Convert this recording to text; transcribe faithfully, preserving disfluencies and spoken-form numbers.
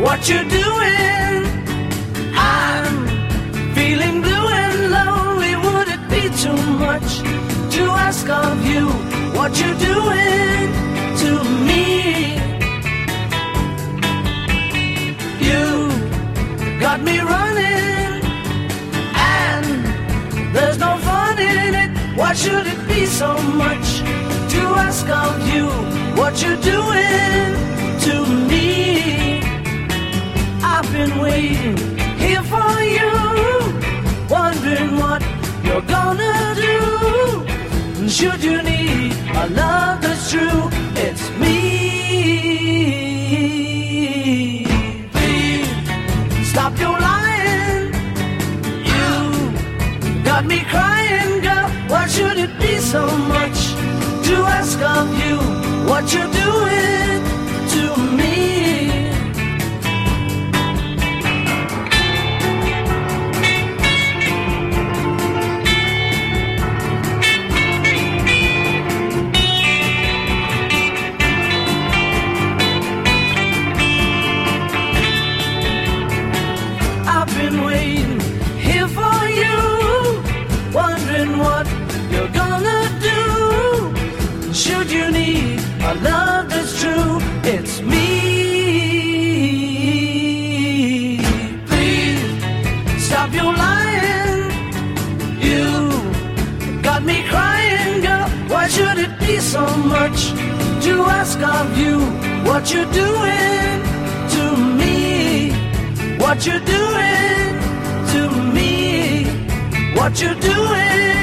what you're doing. I'm feeling blue and lonely. Would it be too much to ask of you what you're doing to me? You got me running, and there's no fun in it. Why should it be so much to ask of you what you're doing to me? I've been waiting here for you, wondering what you're gonna do. Should you need a love that's true, it's me. Please stop your lying. You got me crying, girl. Why should it be so much to ask of you what you're doing to me? I've been waiting here for you, wondering what you're gonna do. Should you need a love that's true, it's me. Please stop your lying. You got me crying, girl. Why should it be so much to ask of you what you're doing to me? What you're doing to me? What you're doing